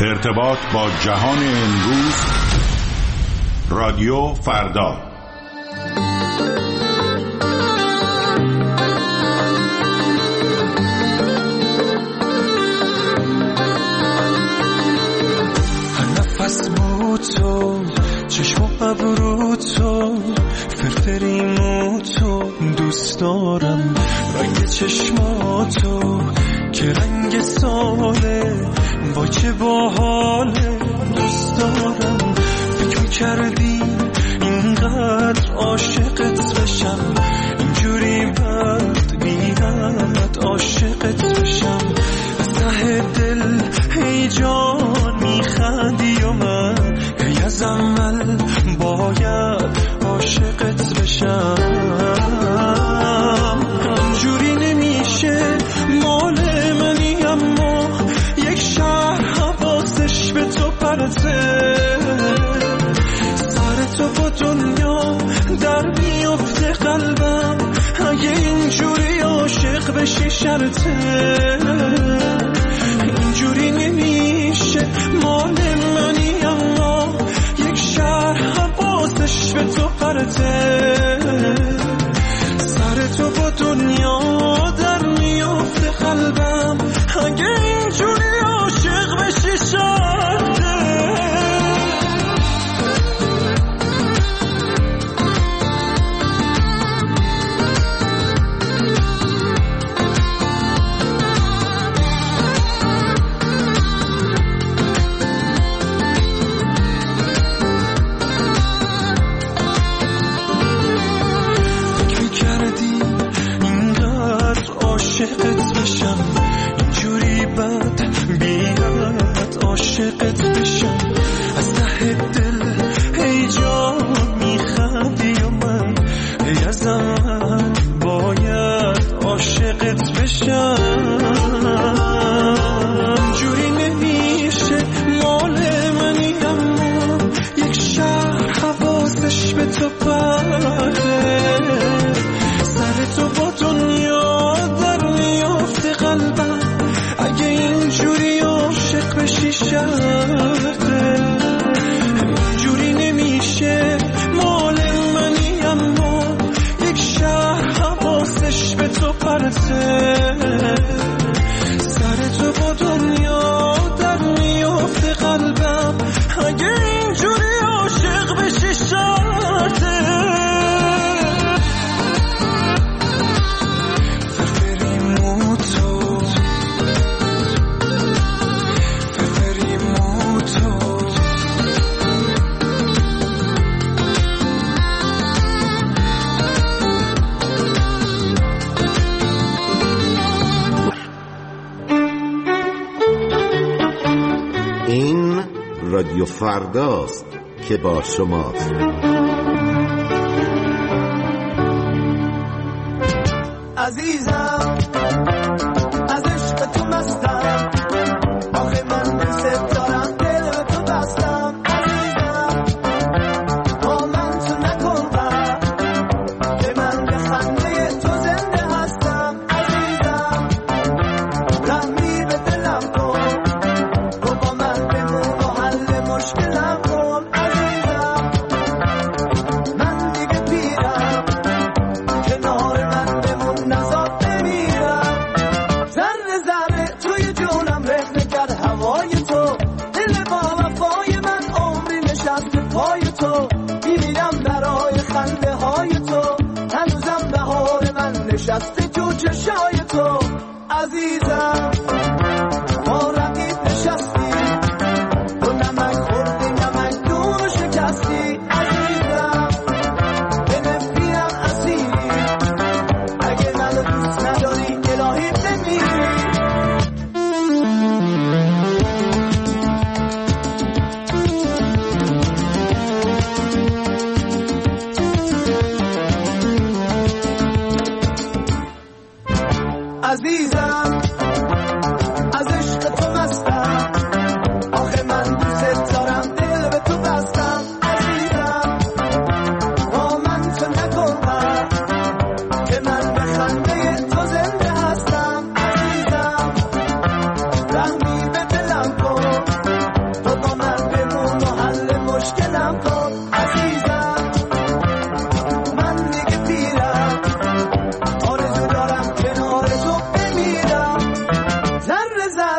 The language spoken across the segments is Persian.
ارتباط با جهان امروز، رادیو فردا. نفس بود تو، چشم و ابرو تو، فرفریمو تو دوست دارم، رنگ چشماتو که رنگ ساله، با چه باحاله دوست دارم. فکر کردی اینقدر عاشقت بشم، اینجوری بد بی‌حد عاشقت بشم، از ته دل هی جان میخندی و من هی از اول باید عاشقت بشم. اینجوری نمیشه، مال منی اما یک شهر حواسش به تو پرته، سر تو با دنیا در میفته قلبم، اگه اینجوری عاشق بشی شرطه. اینجوری نمیشه، مال منی اما یک شهر حواسش به تو پرته، سر تو با دنیا در میفته قلبم، اگه اینجوری عاشق بشی شرطه. عاشقت بشم، اینجوری بد بی‌حد عاشقت بشم، از ته دل هی جان میخندی و من هی از اول باید عاشقت بشم. اینجوری نمیشه، مال منی اما یک شهر حواسش به تو پرده، سر تو با دنیا قلبم، اگه اینجوری عاشق بشی شرطه. اینجوری نمیشه، مال منی اما یک شهر حواسش به تو پرته، سر تو با دنیا در میفته قلبم، اگه اینجوری عاشق بشی شرطه. رادیو فرداست که با شماست. عزیزم از عشق تو مستم، آخه من دوست دارم، دل به تو بستم. عزیزم با من تو نکن غم، که من به خنده تو زنده هستم. عزیزم رحمی به دلم کن، تو با من بمون و حل مشکلم کن. عزیزم من دیگه پیرم، کنار من بمون نزار بمیرم.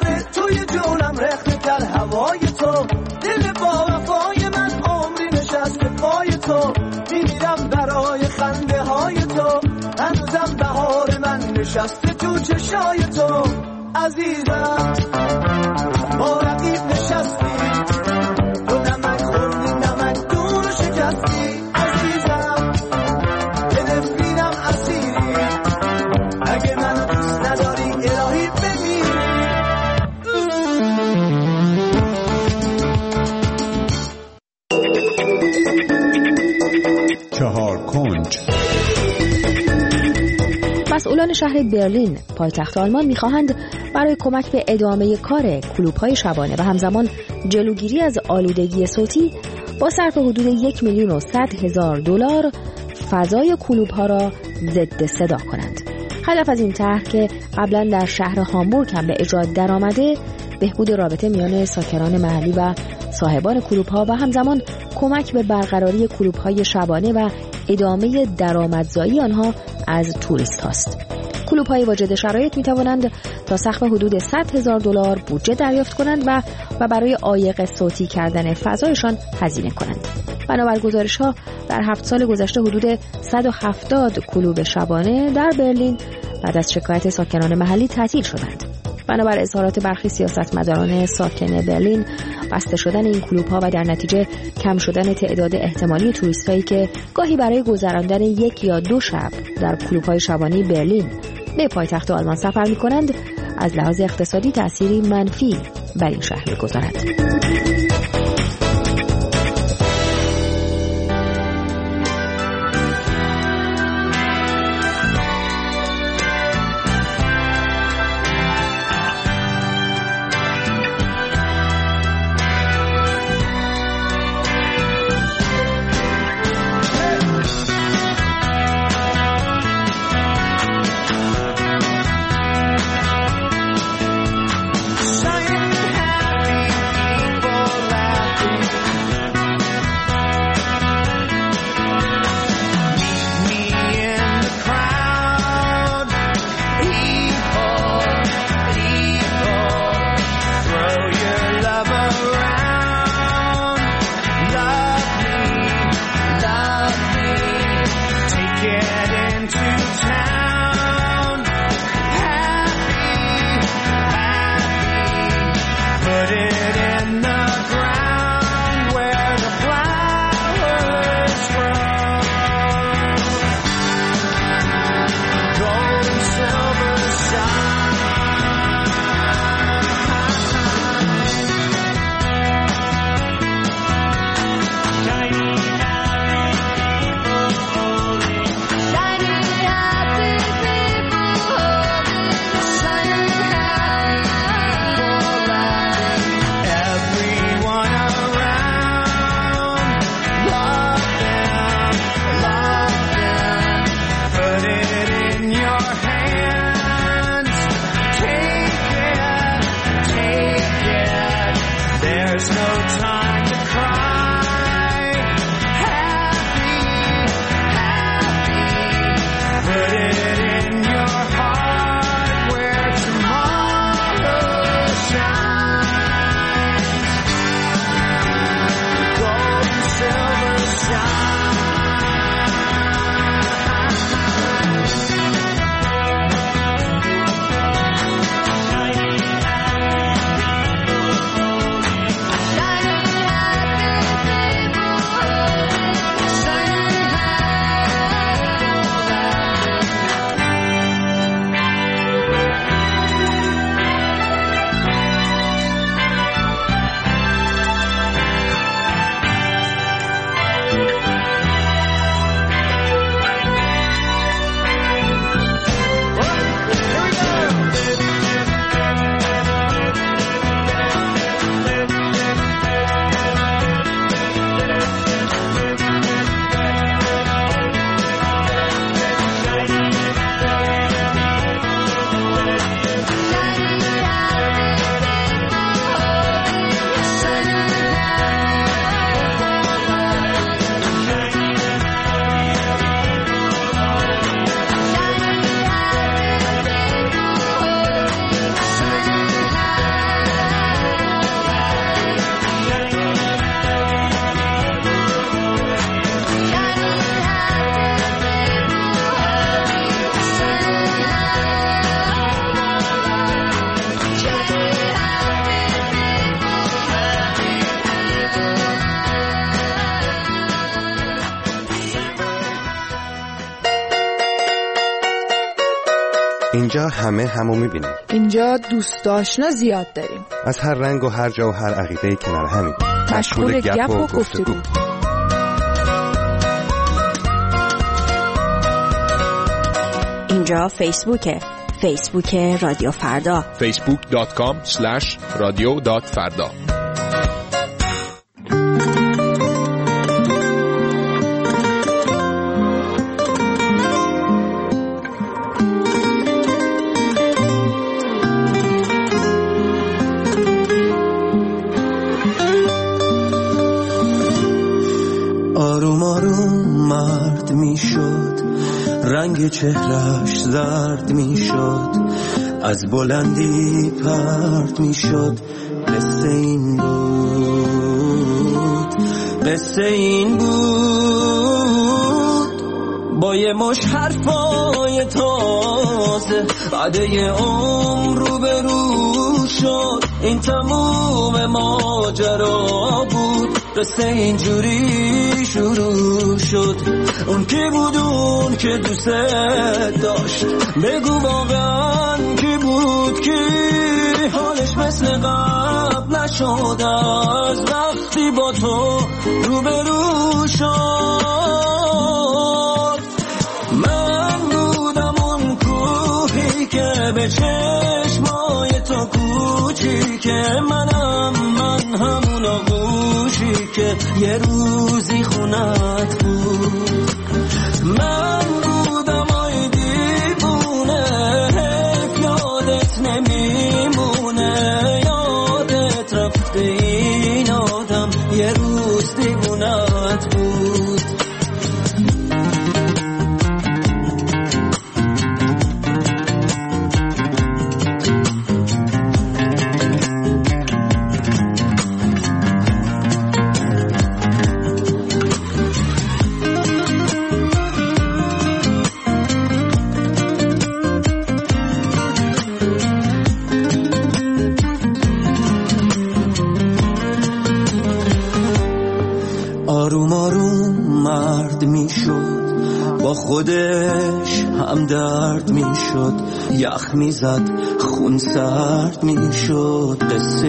سر توی جونم رخت کرد هوای تو، دل با وفای من عمری نشسته پای تو، میمیرم برای خنده های تو، هنوزم بهار من نشسته تو چشای تو. عزیزم با رقیب نشستی، تو نمک خوردی نمک دور شکستی. عزیزم به نفرینم اسیری، اگه منو دوست نداری الهی بمیری. چهار کنج. مسئولان شهر برلین پایتخت آلمان می‌خواهند برای کمک به ادامه کار کلوب‌های شبانه و همزمان جلوگیری از آلودگی صوتی با صرف حدود 1,100,000 دلار فضای کلوب‌ها را ضد صدا کنند. هدف از این طرح که قبلا در شهر هامبورگ هم به اجرا درآمده، بهبود رابطه میان ساکنان محلی و صاحبان کلوب‌ها و همزمان کمک به برقراری کلوب‌های شبانه و ادامه درآمدزایی آنها از توریست هاست. کلوب‌های واجد شرایط می‌توانند تا سقف حدود 100,000 دلار بودجه دریافت کنند و برای عایق صوتی کردن فضایشان هزینه کنند. بنابر گزارش‌ها در 7 سال گذشته حدود 170 کلوب شبانه در برلین بعد از شکایت ساکنان محلی تعطیل شدند. بنابر اظهارات برخی سیاستمداران ساکن برلین، بسته شدن این کلوب‌ها و در نتیجه کم شدن تعداد احتمالی توریستایی که گاهی برای گذراندن 1 یا 2 شب در کلوب‌های شبانه برلین به پایتخت آلمان سفر می‌کنند، از لحاظ اقتصادی تأثیری منفی بر این شهر می‌گذارد. اینجا همه همو میبینیم. اینجا دوست آشنا زیاد داریم. از هر رنگ و هر جا و هر عقیده‌ای کنار همین. مشغول گپ و گفتگو. اینجا فیسبوک رادیو فردا. facebook.com/radio.farda. آروم آروم مرد می شد، رنگ چهرش زرد می شد، از بلندی پرد می شد. قصه این بود با یه مش حرفای تازه، بعده عمر رو به رو شد. این تموم ماجرا بود، قصه اینجوری شروع شد. اون کی بود اون که دوست داشت؟ بگو واقعا کی بود کی؟ حالش مثل قبل نشد از وقتی با تو روبرو شد. من بودم اون کوهی که به چشمای تو کوچیکه، من همون آغوشی که یه روزی خونت بود. من بودم آی دیوونه، حیف یادت نمیمونه، یادت رفته این آدم یه روز دیوونت بود. آروم آروم مرد می شد، با خودش هم درد می شد، یخ می زد خون سرد می شد. قصه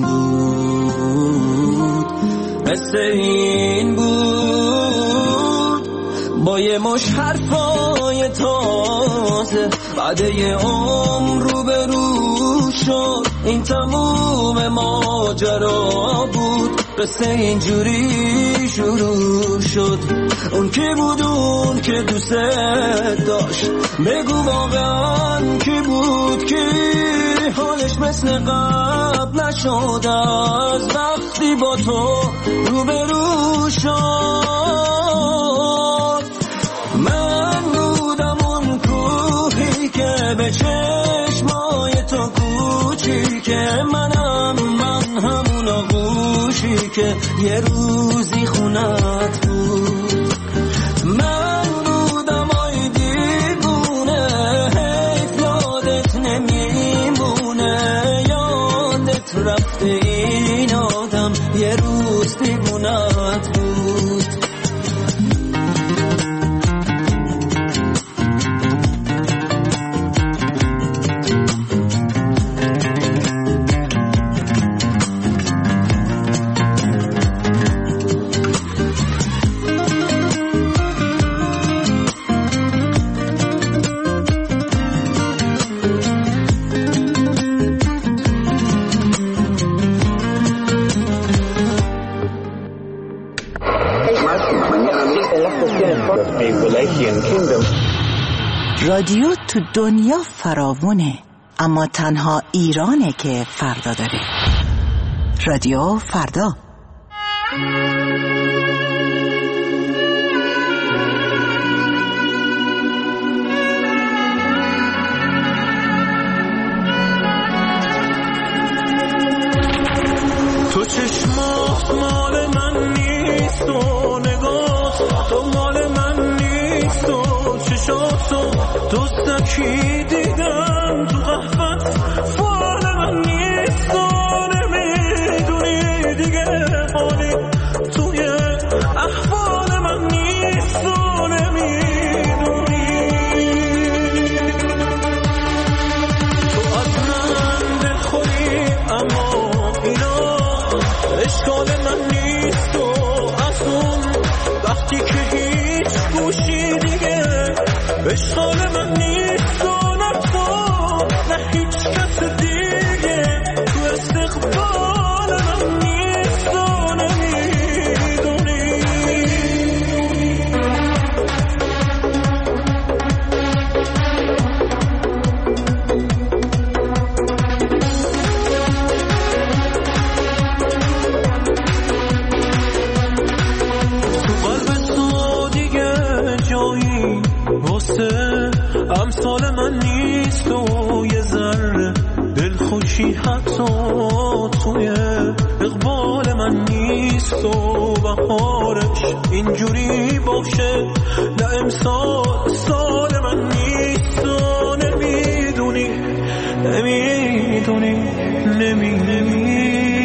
این بود با یه مش حرفای تازه، بعده عمر رو به رو شد. این تموم ماجرا بود، قصه اینجوری شروع شد. اون کی بود اون که دوست داشت؟ بگو واقعا کی بود کی؟ حالش مثل قبل نشد از وقتی با تو روبرو شد. من بودم اون کوهی که به چشمای تو کوچیکه، من همون آغوشی که یه روزی خونت بود. من بودم آی دیوونه، حیف یادت نمیمونه، یادت رفته این آدم یه روز دیوونت بود. رادیو تو دنیا فراوونه، اما تنها ایرانه که فردا داره. رادیو فردا. تو چشمات مال من نیست و نگاه تو مال من نیست و چشاتو دوستکی دیدم تو قهوت فال من نیست و نمیدونی دیگه حالی توی احوال من نیست و نمیدونی حتی توی اقبال من نیست و بهارش اینجوری باشه نه امسال سال من نیست و نمیدونی نمیدونی نمیدونی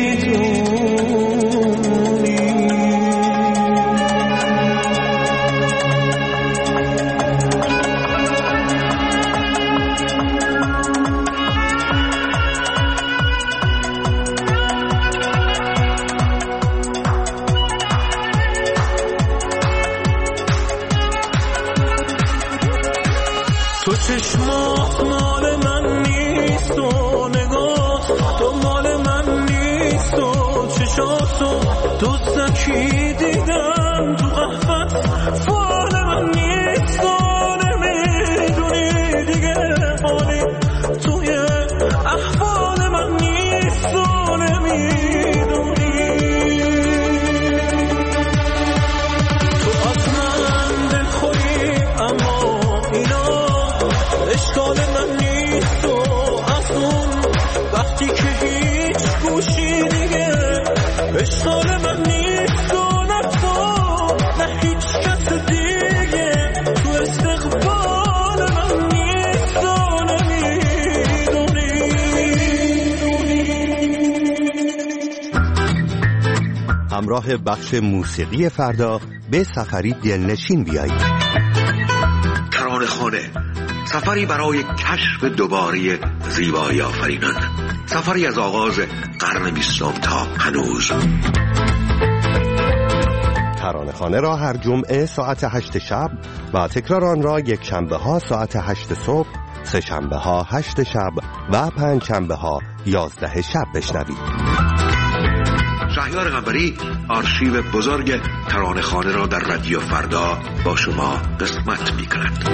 تو چشمات مال من نیست و نگاه تو مال من نیست و چشاتو دوستکی دیدم تو قهوت فال من نیست و نمیدونی دیگه حالی توی احوال من نیست و نمیدونی تو از من دلخوری اما اینا اشکال من نیست و از اون وقتی که هیچ گوشی دیگه اشکال من نیست و نه تو نه هیچ کس دیگه تو استقبال من نیست و نمیدونی. همراه بخش موسیقی فردا به سفری دلنشین بیایید. ترانه‌خوانه، سفری برای کشف دوباره زیبایی آفرینان، سفری از آغاز قرن 20 تا هنوز. ترانه‌خوانه را هر جمعه ساعت 8 شب و تکرار آن را یک شنبه ها ساعت 8 صبح، سه شنبه ها 8 شب و پنج شنبه ها 11 شب بشنوید. شهریار قنبری آرشیو بزرگ ترانه‌خوانه را در رادیو فردا با شما قسمت می‌کند.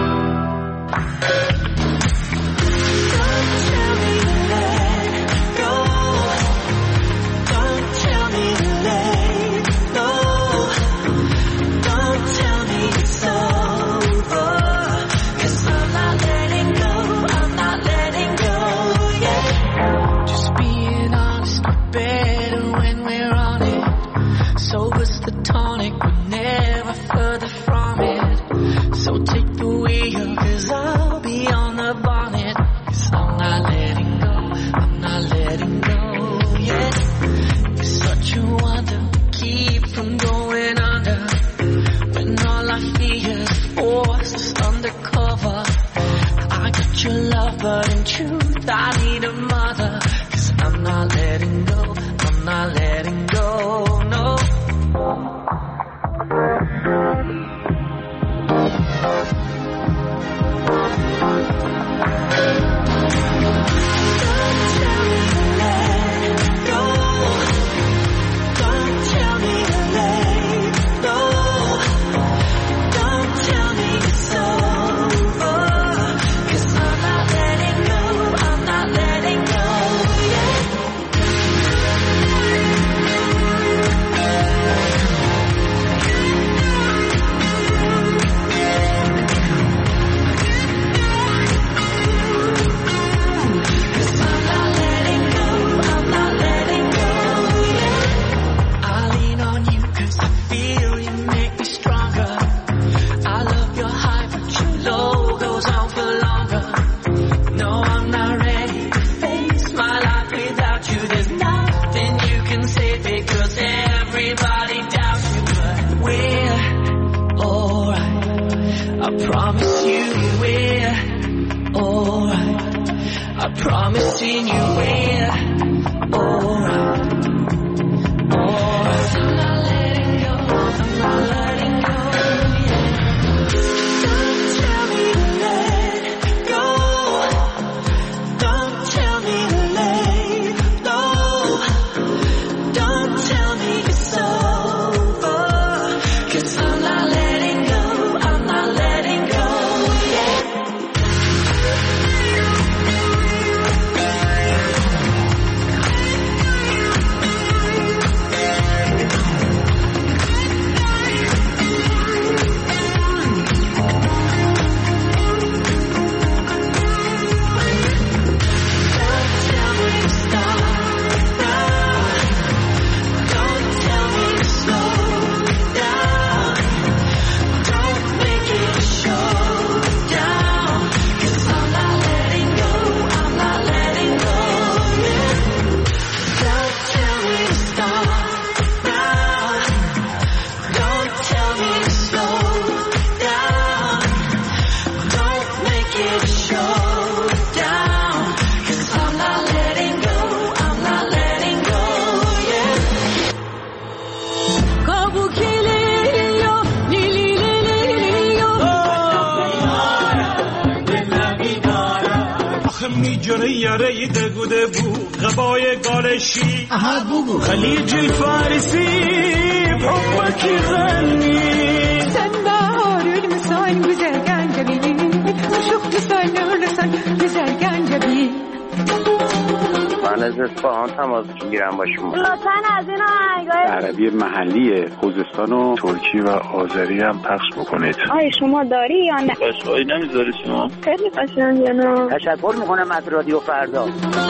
But in truth, I need a mother, 'cause I'm not letting go, I'm not letting go, no. Promising you we're alright, alright. I'm not letting go, I'm not letting go, yeah. Don't tell me to let go, don't tell me to let go, don't tell me it's over, 'cause I'm not letting go, I'm not letting go, yeah. جره یاره دگوده بو غبای گالشی خلیج الفارسی بحبك غني سنبار المسان بزرگان جبی شوخ بسان لسان بزرگان جبی من از اصفهان تماس میگیرم با شما. لطفاً از این آهنگای عربی محلی خوزستان و ترکی و آذری هم پخش بکنید. آیا شما داری یا نه؟ قشنگی نمیذاری شما؟ خیلی قشنگه نه. تشکر میکنم از رادیو فردا.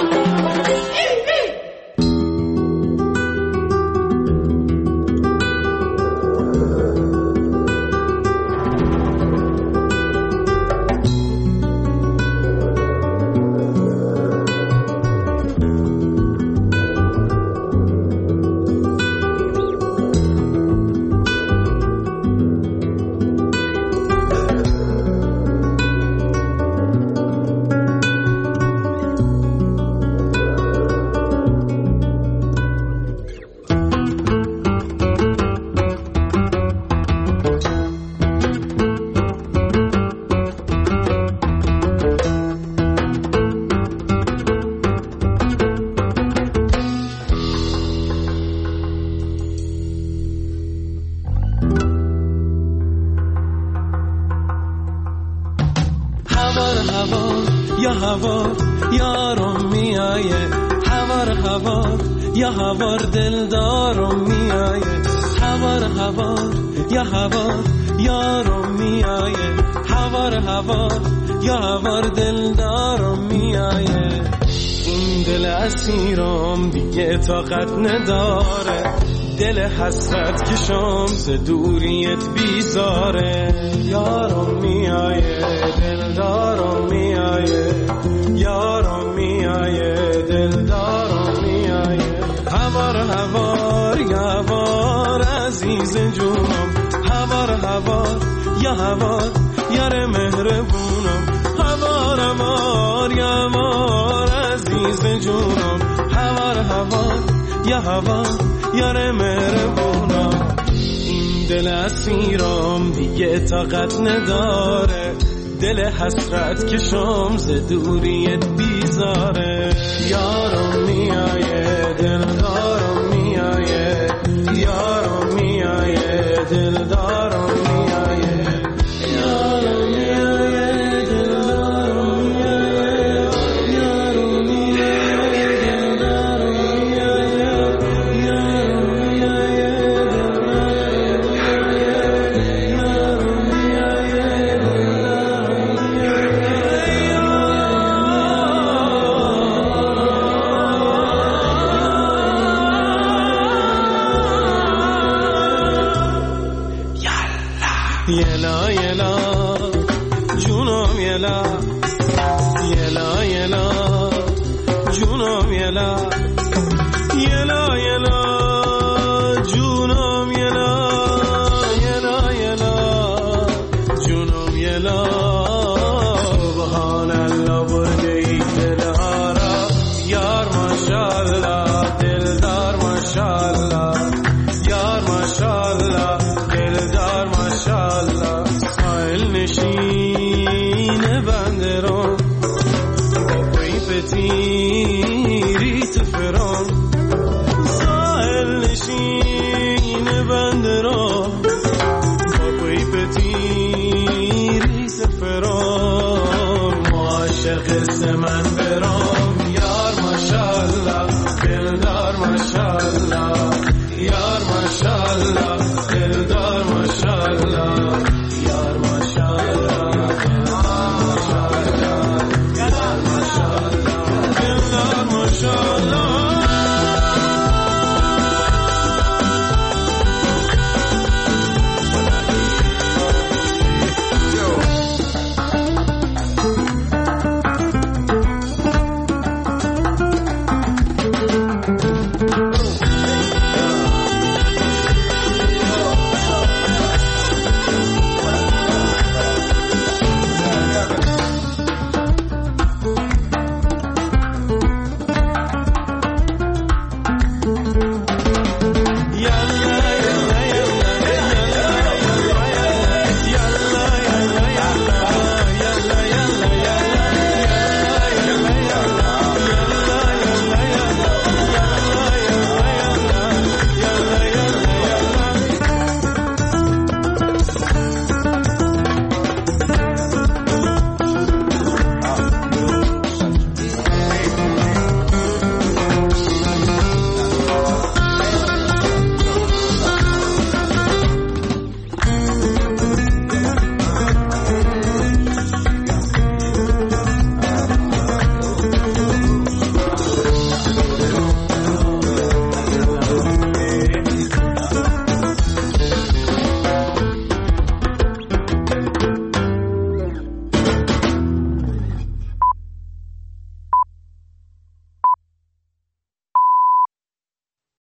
یارم میایه هوار یا هوار دلدارم میایه هوار یا هوار یارم میایه هوار یا هوار دلدارم میایه این دل اسیرم دیگه طاقت نداره دل حسرت کشم ز دوریت بیزاره یارم میایه دلدارم میایه یارم میایه دلدارم میایه هوار یوار عزیز جونم هوار یوار یار مهربونم هوار یوار عزیز جونم هوار یوار یار مهربونم این دل اسیرم دیگه طاقت نداره دل حسرت کشم ز دوریت بیزاره یارم میایه دلدار